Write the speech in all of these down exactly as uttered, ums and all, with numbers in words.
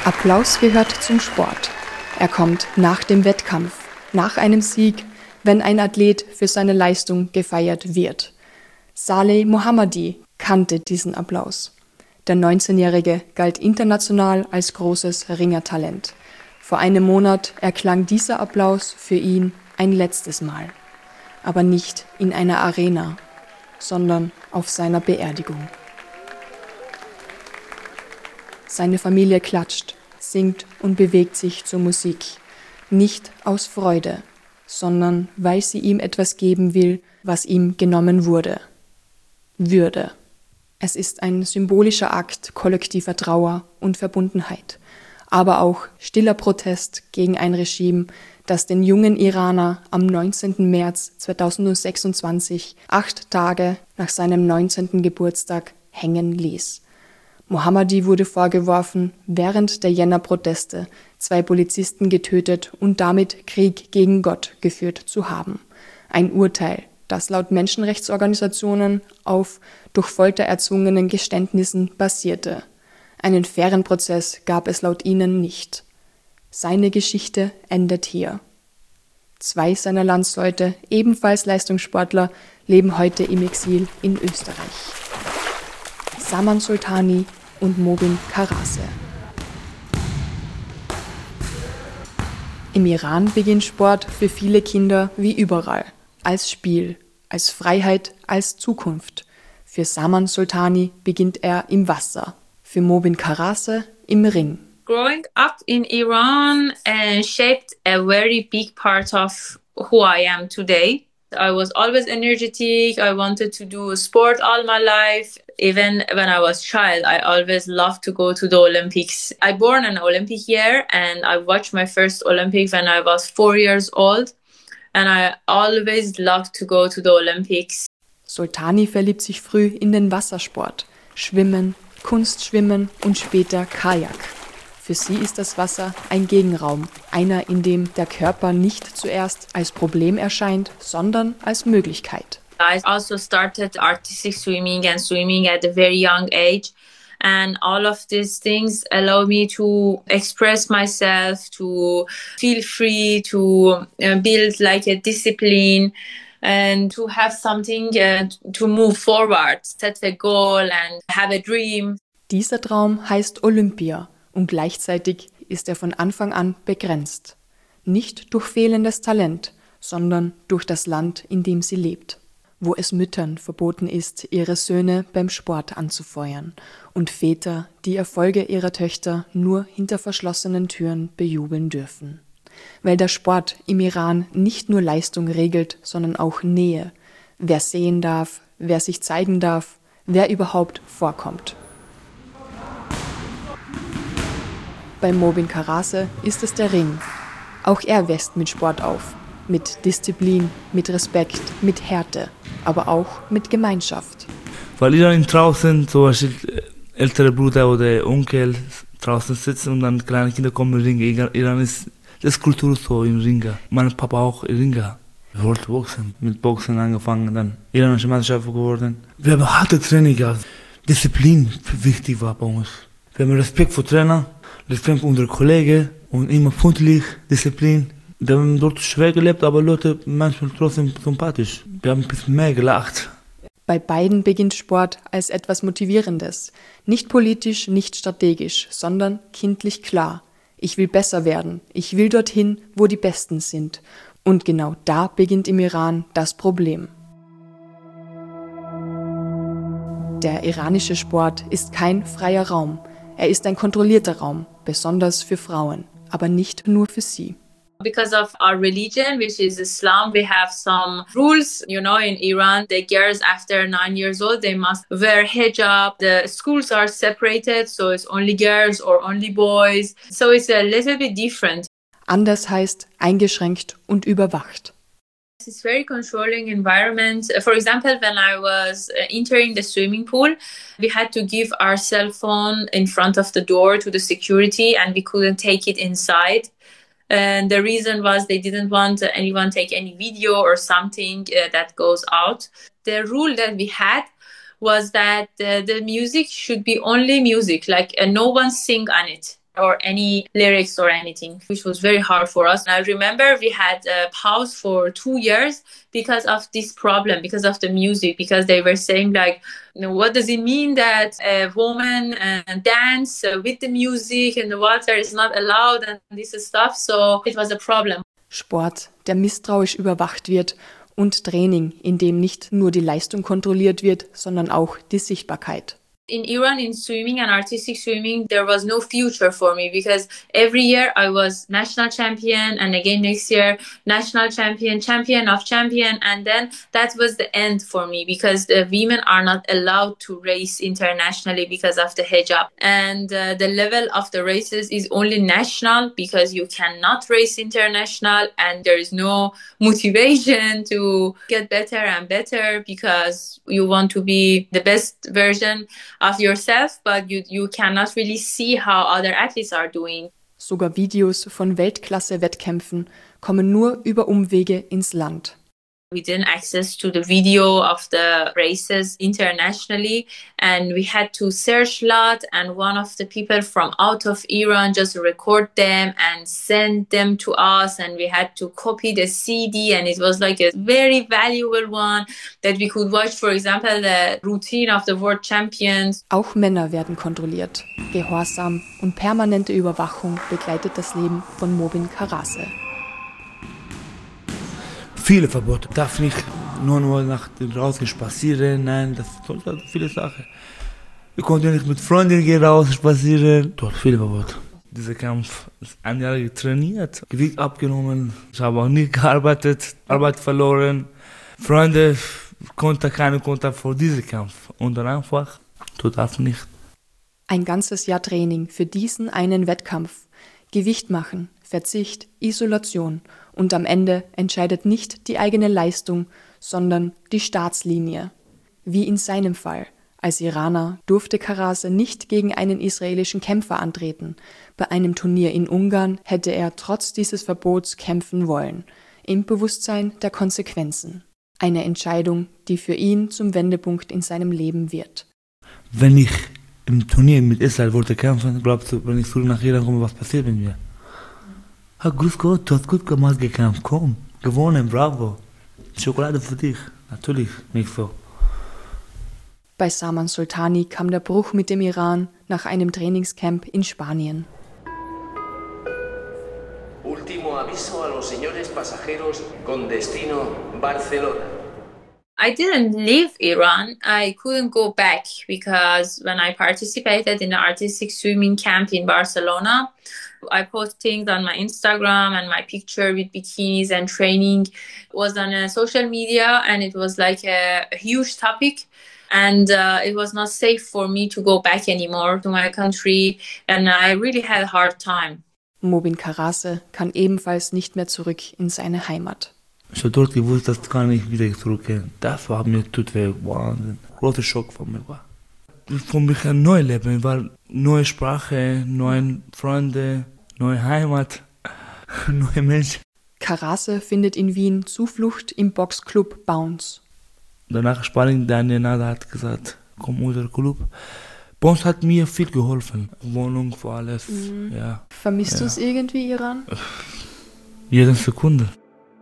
Applaus gehört zum Sport. Er kommt nach dem Wettkampf, nach einem Sieg, wenn ein Athlet für seine Leistung gefeiert wird. Saleh Mohammadi kannte diesen Applaus. Der neunzehnjährige galt international als großes Ringertalent. Vor einem Monat erklang dieser Applaus für ihn ein letztes Mal. Aber nicht in einer Arena, sondern auf seiner Beerdigung. Seine Familie klatscht, singt und bewegt sich zur Musik. Nicht aus Freude, sondern weil sie ihm etwas geben will, was ihm genommen wurde. Würde. Es ist ein symbolischer Akt kollektiver Trauer und Verbundenheit, aber auch stiller Protest gegen ein Regime, das den jungen Iraner am neunzehnten März zweitausendsechsundzwanzig, acht Tage nach seinem neunzehnten Geburtstag, hängen ließ. Mohammadi wurde vorgeworfen, während der Jänner-Proteste zwei Polizisten getötet und damit Krieg gegen Gott geführt zu haben. Ein Urteil, das laut Menschenrechtsorganisationen auf durch Folter erzwungenen Geständnissen basierte. Einen fairen Prozess gab es laut ihnen nicht. Seine Geschichte endet hier. Zwei seiner Landsleute, ebenfalls Leistungssportler, leben heute im Exil in Österreich. Saman Soltani und Mobin Karasse. Im Iran beginnt Sport für viele Kinder wie überall. Als Spiel, als Freiheit, als Zukunft. Für Saman Soltani beginnt er im Wasser, für Mobin Karasse im Ring. Growing up in Iran uh, shaped a very big part of who I am today. I was always energetic. I wanted to do sport all my life. Even when I was a child, I always loved to go to the Olympics. I born an Olympic year and I watched my first Olympics when I was four years old. And I always loved to go to the Olympics. Soltani verliebt sich früh in den Wassersport, Schwimmen, Kunstschwimmen und später Kajak. Für sie ist das Wasser ein Gegenraum, einer, in dem der Körper nicht zuerst als Problem erscheint, sondern als Möglichkeit. I also started artistic swimming and swimming at a very young age. And all of these things allow me to express myself, to feel free, to uh, build like a discipline and to have something uh, to move forward, set a goal and have a dream. Dieser Traum heißt Olympia und gleichzeitig ist er von Anfang an begrenzt. Nicht durch fehlendes Talent, sondern durch das Land, in dem sie lebt. Wo es Müttern verboten ist, ihre Söhne beim Sport anzufeuern und Väter die Erfolge ihrer Töchter nur hinter verschlossenen Türen bejubeln dürfen. Weil der Sport im Iran nicht nur Leistung regelt, sondern auch Nähe. Wer sehen darf, wer sich zeigen darf, wer überhaupt vorkommt. Bei Mobin Karasse ist es der Ring. Auch er wächst mit Sport auf. Mit Disziplin, mit Respekt, mit Härte, aber auch mit Gemeinschaft. Weil Iran draußen, zum Beispiel ältere Bruder oder Onkel draußen sitzen und dann kleine Kinder kommen im Ring. Iran ist das Kultur so im Ringer. Mein Papa auch im Ringer. Ich wollte boxen, mit Boxen angefangen, dann iranische Meisterschaft geworden. Wir haben harte Training gehabt. Disziplin wichtig war bei uns. Wir haben Respekt vor Trainer, Respekt vor unseren Kollegen und immer pünktlich, Disziplin. Wir haben dort schwer gelebt, aber Leute manchmal trotzdem sympathisch. Wir haben ein bisschen mehr gelacht. Bei beiden beginnt Sport als etwas Motivierendes. Nicht politisch, nicht strategisch, sondern kindlich klar. Ich will besser werden. Ich will dorthin, wo die Besten sind. Und genau da beginnt im Iran das Problem. Der iranische Sport ist kein freier Raum. Er ist ein kontrollierter Raum, besonders für Frauen, aber nicht nur für sie. Because of our religion, which is Islam, we have some rules. You know, in Iran, the girls after nine years old, they must wear hijab. The schools are separated, so it's only girls or only boys. So it's a little bit different. Anders heißt eingeschränkt und überwacht. It's a very controlling environment. For example, when I was entering the swimming pool, we had to give our cell phone in front of the door to the security and we couldn't take it inside. And the reason was they didn't want anyone take any video or something uh, that goes out. The rule that we had was that uh, the music should be only music, like uh, no one sing on it. or any lyrics or anything, which was very hard for us. And I remember we had a pause for two years because of this problem, because of the music, because they were saying like, you know, what does it mean that a woman uh, dance uh, with the music and the water is not allowed and this stuff. So it was a problem. Sport, der misstrauisch überwacht wird, und Training, in dem nicht nur die Leistung kontrolliert wird, sondern auch die Sichtbarkeit. In Iran, in swimming and artistic swimming, there was no future for me because every year I was national champion and again next year national champion, champion of champion. And then that was the end for me because the women are not allowed to race internationally because of the hijab. And uh, the level of the races is only national because you cannot race international and there is no motivation to get better and better because you want to be the best version of yourself, but you, you cannot really see how other athletes are doing. Sogar Videos von Weltklasse-Wettkämpfen kommen nur über Umwege ins Land. We didn't access to the video of the races internationally and we had to search a lot and one of the people from out of Iran just record them and send them to us and we had to copy the C D and it was like a very valuable one that we could watch, for example, the routine of the world champions. Auch Männer werden kontrolliert. Gehorsam und permanente Überwachung begleitet das Leben von Mobin Karasse. Viele Verbote. Darf nicht nur, nur nach draußen spazieren, nein, das sind viele Sachen. Wir konnten nicht mit Freunden gehen raus spazieren. Dort viele Verbote. Dieser Kampf ist ein Jahr trainiert, Gewicht abgenommen. Ich habe auch nicht gearbeitet, Arbeit verloren. Freunde konnten keine Kontakt vor diesem Kampf. Und dann einfach, du darfst nicht. Ein ganzes Jahr Training für diesen einen Wettkampf. Gewicht machen, Verzicht, Isolation. Und am Ende entscheidet nicht die eigene Leistung, sondern die Staatslinie. Wie in seinem Fall. Als Iraner durfte Karasse nicht gegen einen israelischen Kämpfer antreten. Bei einem Turnier in Ungarn hätte er trotz dieses Verbots kämpfen wollen. Im Bewusstsein der Konsequenzen. Eine Entscheidung, die für ihn zum Wendepunkt in seinem Leben wird. Wenn ich im Turnier mit Israel wollte kämpfen, glaubst du, wenn ich zurück nach Iran komme, was passiert mit mir? Ah, grüß Gott, du hast gut gemacht gekämpft, komm, gewonnen, bravo. Schokolade für dich, natürlich nicht so. Bei Saman Soltani kam der Bruch mit dem Iran nach einem Trainingscamp in Spanien. Último aviso a los señores pasajeros con destino Barcelona. I didn't leave Iran. I couldn't go back because when I participated in the artistic swimming camp in Barcelona, I post things on my Instagram and my picture with bikinis and training was on uh, social media and it was like a, a huge topic and uh, it was not safe for me to go back anymore to my country and I really had a hard time. Mobin Karasse kann ebenfalls nicht mehr zurück in seine Heimat. Ich habe dort gewusst, das kann ich wieder zurückgehen. Das war mir tut weh, Wahnsinn. Großer Schock von mir war. Für mich ein neues Leben, war neue Sprache, neue Freunde, neue Heimat, neue Menschen. Karasse findet in Wien Zuflucht im Boxclub Bounce. Danach Sparring, Daniel Nada hat gesagt, komm unser Club. Bounce hat mir viel geholfen, Wohnung für alles. Mhm. Ja. Vermisst ja. du es irgendwie, Iran? Jede Sekunde.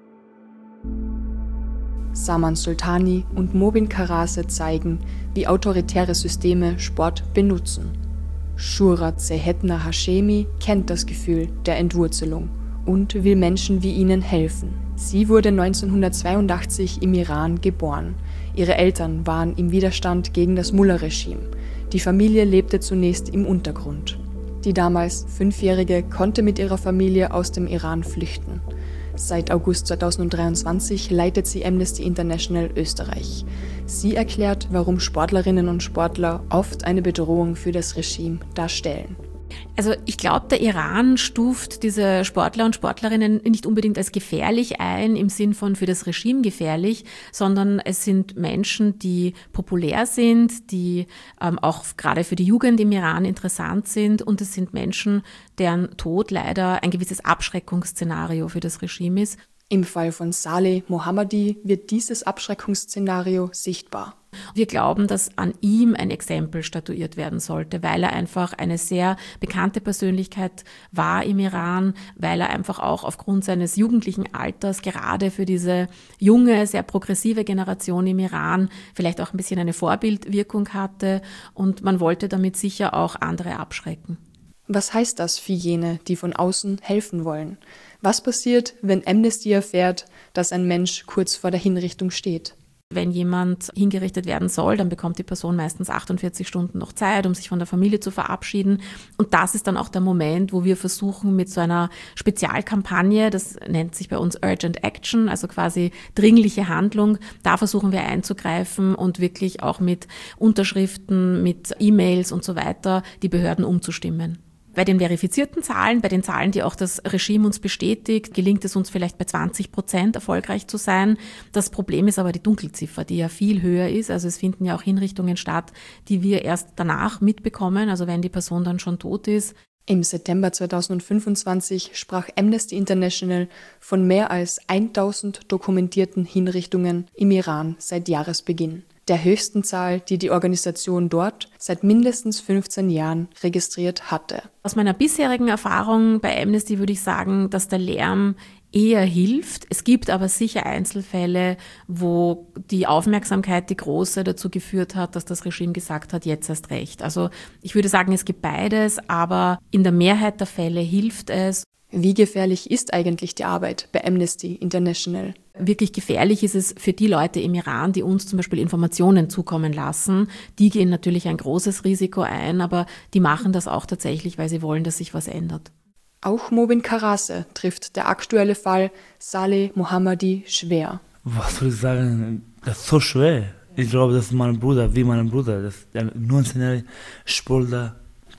Saman Soltani und Mobin Karasse zeigen, wie autoritäre Systeme Sport benutzen. Shura Zehetna Hashemi kennt das Gefühl der Entwurzelung und will Menschen wie ihnen helfen. Sie wurde neunzehnhundertzweiundachtzig im Iran geboren. Ihre Eltern waren im Widerstand gegen das Mullah-Regime. Die Familie lebte zunächst im Untergrund. Die damals Fünfjährige konnte mit ihrer Familie aus dem Iran flüchten. Seit August zweitausenddreiundzwanzig leitet sie Amnesty International Österreich. Sie erklärt, warum Sportlerinnen und Sportler oft eine Bedrohung für das Regime darstellen. Also ich glaube, der Iran stuft diese Sportler und Sportlerinnen nicht unbedingt als gefährlich ein, im Sinn von für das Regime gefährlich, sondern es sind Menschen, die populär sind, die ähm, auch gerade für die Jugend im Iran interessant sind und es sind Menschen, deren Tod leider ein gewisses Abschreckungsszenario für das Regime ist. Im Fall von Saleh Mohammadi wird dieses Abschreckungsszenario sichtbar. Wir glauben, dass an ihm ein Exempel statuiert werden sollte, weil er einfach eine sehr bekannte Persönlichkeit war im Iran, weil er einfach auch aufgrund seines jugendlichen Alters gerade für diese junge, sehr progressive Generation im Iran vielleicht auch ein bisschen eine Vorbildwirkung hatte und man wollte damit sicher auch andere abschrecken. Was heißt das für jene, die von außen helfen wollen? Was passiert, wenn Amnesty erfährt, dass ein Mensch kurz vor der Hinrichtung steht? Wenn jemand hingerichtet werden soll, dann bekommt die Person meistens achtundvierzig Stunden noch Zeit, um sich von der Familie zu verabschieden. Und das ist dann auch der Moment, wo wir versuchen mit so einer Spezialkampagne, das nennt sich bei uns Urgent Action, also quasi dringliche Handlung, da versuchen wir einzugreifen und wirklich auch mit Unterschriften, mit E-Mails und so weiter die Behörden umzustimmen. Bei den verifizierten Zahlen, bei den Zahlen, die auch das Regime uns bestätigt, gelingt es uns vielleicht bei zwanzig Prozent erfolgreich zu sein. Das Problem ist aber die Dunkelziffer, die ja viel höher ist. Also es finden ja auch Hinrichtungen statt, die wir erst danach mitbekommen, also wenn die Person dann schon tot ist. Im September zweitausendfünfundzwanzig sprach Amnesty International von mehr als tausend dokumentierten Hinrichtungen im Iran seit Jahresbeginn. Der höchsten Zahl, die die Organisation dort seit mindestens fünfzehn Jahren registriert hatte. Aus meiner bisherigen Erfahrung bei Amnesty würde ich sagen, dass der Lärm eher hilft. Es gibt aber sicher Einzelfälle, wo die Aufmerksamkeit, die große, dazu geführt hat, dass das Regime gesagt hat, jetzt erst recht. Also ich würde sagen, es gibt beides, aber in der Mehrheit der Fälle hilft es. Wie gefährlich ist eigentlich die Arbeit bei Amnesty International? Wirklich gefährlich ist es für die Leute im Iran, die uns zum Beispiel Informationen zukommen lassen. Die gehen natürlich ein großes Risiko ein, aber die machen das auch tatsächlich, weil sie wollen, dass sich was ändert. Auch Mobin Karase trifft der aktuelle Fall Saleh Mohammadi schwer. Was soll ich sagen? Das ist so schwer. Ich glaube, das ist mein Bruder, wie mein Bruder. Das ist ein neunzehnjähriger Sportler,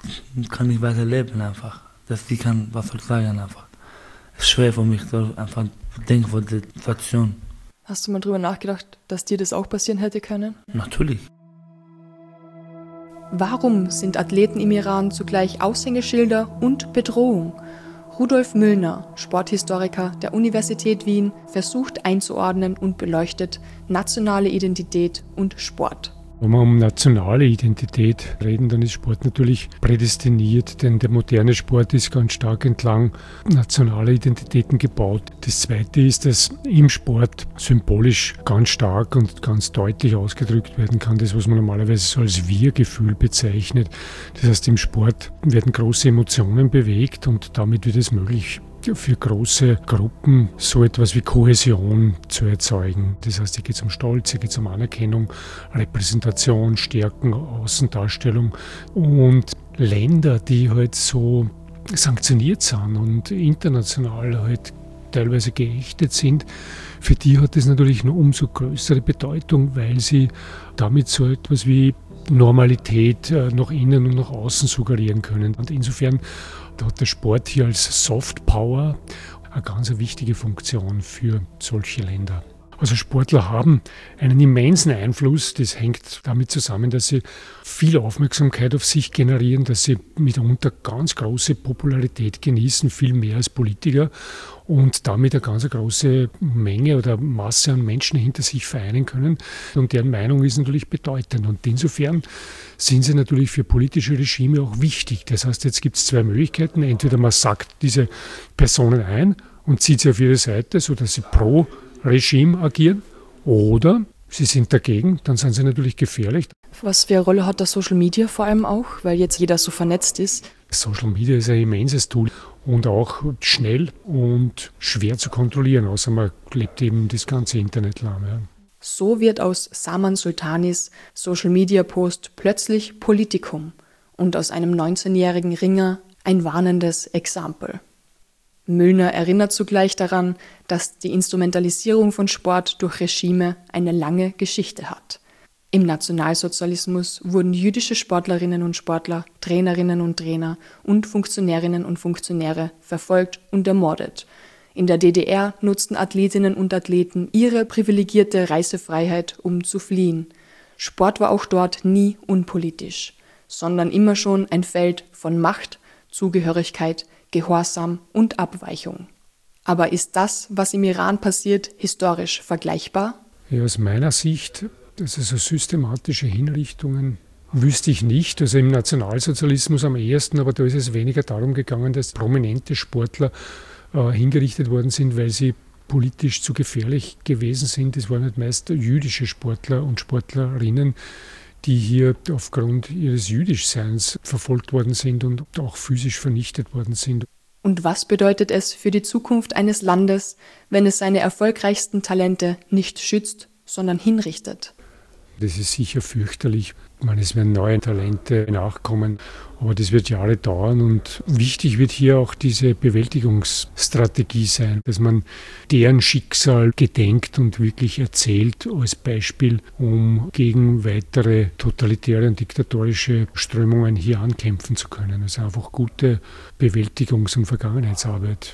kann nicht weiter leben einfach. Das, die kann, was soll ich sagen, einfach. Es ist schwer für mich, so einfach denken von der Situation. Hast du mal drüber nachgedacht, dass dir das auch passieren hätte können? Natürlich. Warum sind Athleten im Iran zugleich Aushängeschilder und Bedrohung? Rudolf Müllner, Sporthistoriker der Universität Wien, versucht einzuordnen und beleuchtet nationale Identität und Sport. Wenn wir um nationale Identität reden, dann ist Sport natürlich prädestiniert, denn der moderne Sport ist ganz stark entlang nationaler Identitäten gebaut. Das Zweite ist, dass im Sport symbolisch ganz stark und ganz deutlich ausgedrückt werden kann, das, was man normalerweise so als Wir-Gefühl bezeichnet. Das heißt, im Sport werden große Emotionen bewegt und damit wird es möglich, für große Gruppen so etwas wie Kohäsion zu erzeugen. Das heißt, hier geht es um Stolz, hier geht es um Anerkennung, Repräsentation, Stärken, Außendarstellung. Und Länder, die halt so sanktioniert sind und international halt teilweise geächtet sind, für die hat das natürlich noch umso größere Bedeutung, weil sie damit so etwas wie Normalität nach innen und nach außen suggerieren können. Und insofern hat der Sport hier als Soft Power eine ganz wichtige Funktion für solche Länder. Also Sportler haben einen immensen Einfluss. Das hängt damit zusammen, dass sie viel Aufmerksamkeit auf sich generieren, dass sie mitunter ganz große Popularität genießen, viel mehr als Politiker und damit eine ganz große Menge oder Masse an Menschen hinter sich vereinen können. Und deren Meinung ist natürlich bedeutend. Und insofern sind sie natürlich für politische Regime auch wichtig. Das heißt, jetzt gibt es zwei Möglichkeiten. Entweder man sagt diese Personen ein und zieht sie auf ihre Seite, sodass sie pro Regime agieren, oder sie sind dagegen, dann sind sie natürlich gefährlich. Was für eine Rolle hat das Social Media vor allem auch, weil jetzt jeder so vernetzt ist? Social Media ist ein immenses Tool und auch schnell und schwer zu kontrollieren, außer man lebt eben das ganze Internet lahm. Ja. So wird aus Saman Sultanis Social Media Post plötzlich Politikum und aus einem neunzehnjährigen Ringer ein warnendes Exempel. Müllner erinnert zugleich daran, dass die Instrumentalisierung von Sport durch Regime eine lange Geschichte hat. Im Nationalsozialismus wurden jüdische Sportlerinnen und Sportler, Trainerinnen und Trainer und Funktionärinnen und Funktionäre verfolgt und ermordet. In der D D R nutzten Athletinnen und Athleten ihre privilegierte Reisefreiheit, um zu fliehen. Sport war auch dort nie unpolitisch, sondern immer schon ein Feld von Macht, Zugehörigkeit, Gehorsam und Abweichung. Aber ist das, was im Iran passiert, historisch vergleichbar? Ja, aus meiner Sicht, also so systematische Hinrichtungen wüsste ich nicht. Also im Nationalsozialismus am ehesten, aber da ist es weniger darum gegangen, dass prominente Sportler äh, hingerichtet worden sind, weil sie politisch zu gefährlich gewesen sind. Es waren halt meist jüdische Sportler und Sportlerinnen, die hier aufgrund ihres Jüdischseins verfolgt worden sind und auch physisch vernichtet worden sind. Und was bedeutet es für die Zukunft eines Landes, wenn es seine erfolgreichsten Talente nicht schützt, sondern hinrichtet? Das ist sicher fürchterlich. Ich meine, es werden neue Talente nachkommen, aber das wird Jahre dauern und wichtig wird hier auch diese Bewältigungsstrategie sein, dass man deren Schicksal gedenkt und wirklich erzählt als Beispiel, um gegen weitere totalitäre und diktatorische Strömungen hier ankämpfen zu können. Also einfach gute Bewältigungs- und Vergangenheitsarbeit.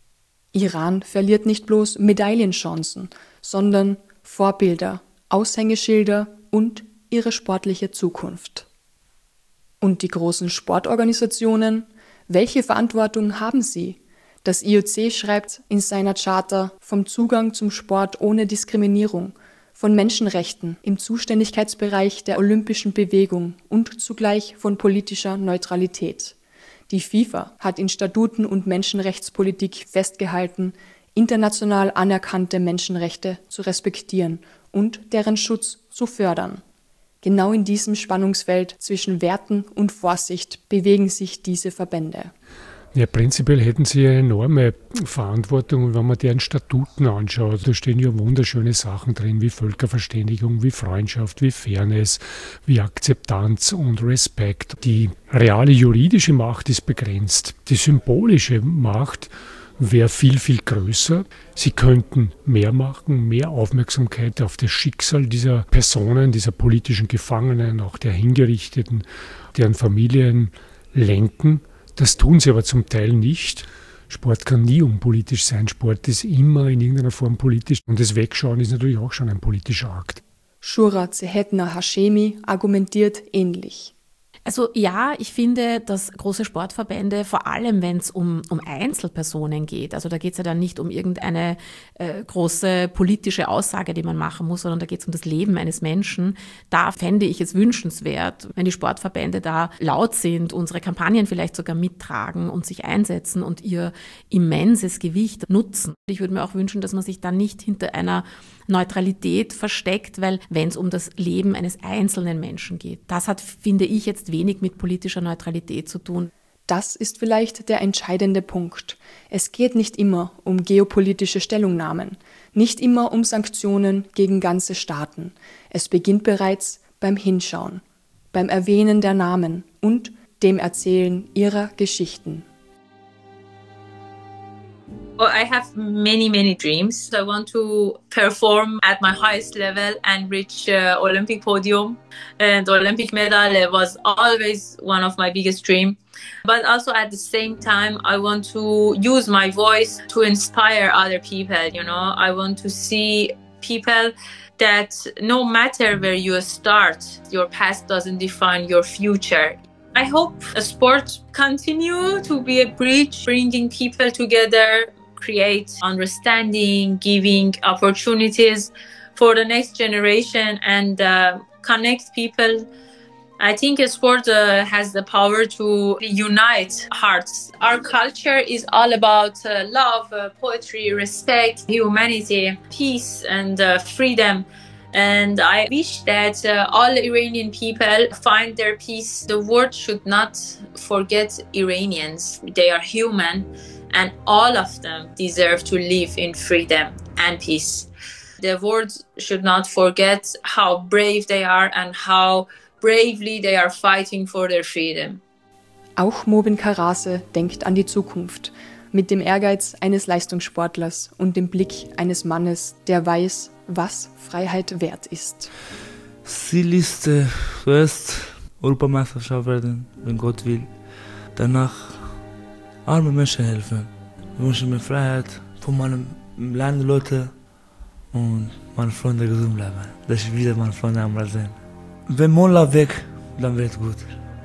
Iran verliert nicht bloß Medaillenchancen, sondern Vorbilder, Aushängeschilder und ihre sportliche Zukunft. Und die großen Sportorganisationen, welche Verantwortung haben sie? Das I O C schreibt in seiner Charta vom Zugang zum Sport ohne Diskriminierung, von Menschenrechten im Zuständigkeitsbereich der olympischen Bewegung und zugleich von politischer Neutralität. Die FIFA hat in Statuten und Menschenrechtspolitik festgehalten, international anerkannte Menschenrechte zu respektieren und deren Schutz zu fördern. Genau in diesem Spannungsfeld zwischen Werten und Vorsicht bewegen sich diese Verbände. Ja, prinzipiell hätten sie eine enorme Verantwortung, und wenn man deren Statuten anschaut, da stehen ja wunderschöne Sachen drin, wie Völkerverständigung, wie Freundschaft, wie Fairness, wie Akzeptanz und Respekt. Die reale juridische Macht ist begrenzt. Die symbolische Macht wäre viel, viel größer. Sie könnten mehr machen, mehr Aufmerksamkeit auf das Schicksal dieser Personen, dieser politischen Gefangenen, auch der Hingerichteten, deren Familien lenken. Das tun sie aber zum Teil nicht. Sport kann nie unpolitisch sein. Sport ist immer in irgendeiner Form politisch. Und das Wegschauen ist natürlich auch schon ein politischer Akt. Shura Zehetner Hashemi argumentiert ähnlich. Also ja, ich finde, dass große Sportverbände, vor allem wenn es um, um Einzelpersonen geht, also da geht es ja dann nicht um irgendeine äh, große politische Aussage, die man machen muss, sondern da geht es um das Leben eines Menschen, da fände ich es wünschenswert, wenn die Sportverbände da laut sind, unsere Kampagnen vielleicht sogar mittragen und sich einsetzen und ihr immenses Gewicht nutzen. Ich würde mir auch wünschen, dass man sich dann nicht hinter einer Neutralität versteckt, weil wenn es um das Leben eines einzelnen Menschen geht, das hat, finde ich, jetzt wenig mit politischer Neutralität zu tun. Das ist vielleicht der entscheidende Punkt. Es geht nicht immer um geopolitische Stellungnahmen, nicht immer um Sanktionen gegen ganze Staaten. Es beginnt bereits beim Hinschauen, beim Erwähnen der Namen und dem Erzählen ihrer Geschichten. Well, I have many, many dreams. I want to perform at my highest level and reach uh, Olympic podium. And Olympic medal was always one of my biggest dreams. But also at the same time, I want to use my voice to inspire other people. You know, I want to see people that no matter where you start, your past doesn't define your future. I hope a sport continue to be a bridge, bringing people together, create understanding, giving opportunities for the next generation and uh, connect people. I think a sport uh, has the power to unite hearts. Our culture is all about uh, love, uh, poetry, respect, humanity, peace and uh, freedom. And I wish that uh, all Iranian people find their peace. The world should not forget Iranians. They are human. And all of them deserve to live in freedom and peace. The world should not forget how brave they are and how bravely they are fighting for their freedom. Auch Mobin Karase denkt an die Zukunft, mit dem Ehrgeiz eines Leistungssportlers und dem Blick eines Mannes, der weiß, was Freiheit wert ist. Ziel ist äh, zuerst Europameisterschaft werden, wenn Gott will. Danach arme Menschen helfen. Ich wünsche mir Freiheit von meinen kleinen Leuten und meine Freunde gesund bleiben. Dass ich wieder meine Freunde einmal sehen. Wenn Mola weg, dann wird gut.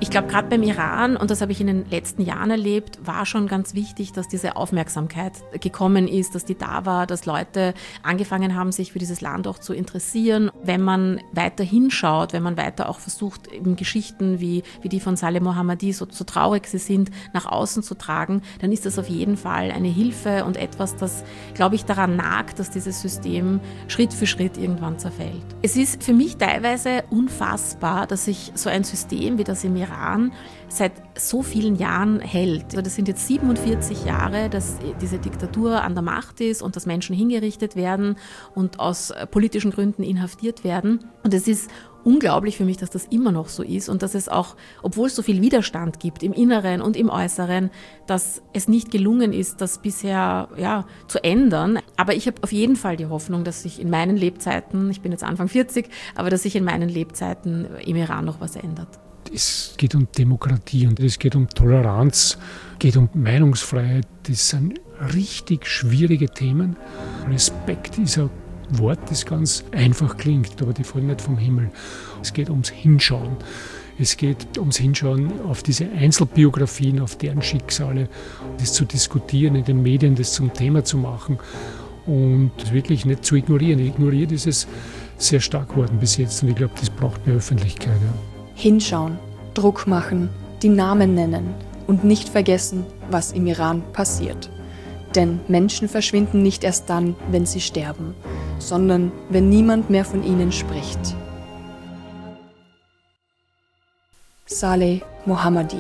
Ich glaube, gerade beim Iran, und das habe ich in den letzten Jahren erlebt, war schon ganz wichtig, dass diese Aufmerksamkeit gekommen ist, dass die da war, dass Leute angefangen haben, sich für dieses Land auch zu interessieren. Wenn man weiter hinschaut, wenn man weiter auch versucht, eben Geschichten wie, wie die von Saleh Mohammadi, so, so traurig sie sind, nach außen zu tragen, dann ist das auf jeden Fall eine Hilfe und etwas, das, glaube ich, daran nagt, dass dieses System Schritt für Schritt irgendwann zerfällt. Es ist für mich teilweise unfassbar, dass sich so ein System wie das im Iran seit so vielen Jahren hält. Also das sind jetzt siebenundvierzig Jahre, dass diese Diktatur an der Macht ist und dass Menschen hingerichtet werden und aus politischen Gründen inhaftiert werden. Und es ist unglaublich für mich, dass das immer noch so ist und dass es auch, obwohl es so viel Widerstand gibt im Inneren und im Äußeren, dass es nicht gelungen ist, das bisher ja, zu ändern. Aber ich habe auf jeden Fall die Hoffnung, dass sich in meinen Lebzeiten, ich bin jetzt Anfang vierzig, aber dass sich in meinen Lebzeiten im Iran noch was ändert. Es geht um Demokratie und es geht um Toleranz, es geht um Meinungsfreiheit. Das sind richtig schwierige Themen. Respekt ist ein Wort, das ganz einfach klingt, aber die fallen nicht vom Himmel. Es geht ums Hinschauen. Es geht ums Hinschauen auf diese Einzelbiografien, auf deren Schicksale, das zu diskutieren, in den Medien das zum Thema zu machen und das wirklich nicht zu ignorieren. Ignoriert ist es sehr stark geworden bis jetzt und ich glaube, das braucht mehr Öffentlichkeit. Ja. Hinschauen, Druck machen, die Namen nennen und nicht vergessen, was im Iran passiert. Denn Menschen verschwinden nicht erst dann, wenn sie sterben, sondern wenn niemand mehr von ihnen spricht. Saleh Mohammadi,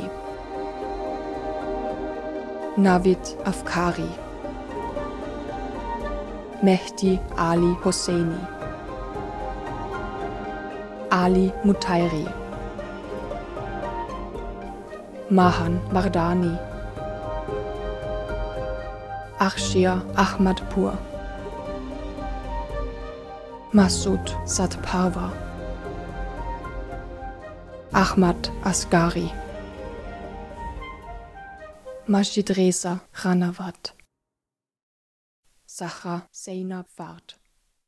Navid Afkari, Mehdi Ali Hosseini, Ali Mutairi, Mahan Mardani, Arshia Ahmadpur, Massoud Sadparwa, Ahmad Asghari, Majid Reza Ranawat, Zahra Zainab Ward.